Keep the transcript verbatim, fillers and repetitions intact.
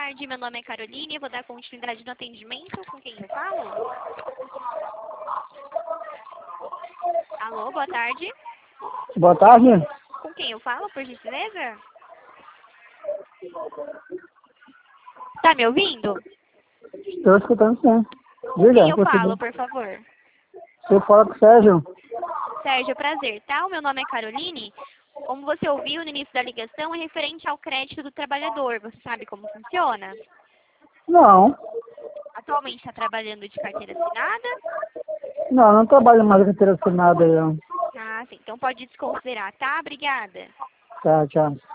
tarde. Meu nome é Caroline. Eu vou dar continuidade no atendimento. Com quem eu falo? Alô, boa tarde. Boa tarde. Com quem eu falo, por gentileza? Tá me ouvindo? Estou escutando sim. Com quem Diga, eu você, falo, por favor? você fala com o Sérgio. Sérgio, prazer, tá? O meu nome é Caroline. Como você ouviu no início da ligação, é referente ao crédito do trabalhador. Você sabe como funciona? Não, Atualmente está trabalhando de carteira assinada? não, não trabalho mais com carteira assinada aí, não. Ah, sim. Então pode desconsiderar, tá? Obrigada. Tá, tchau.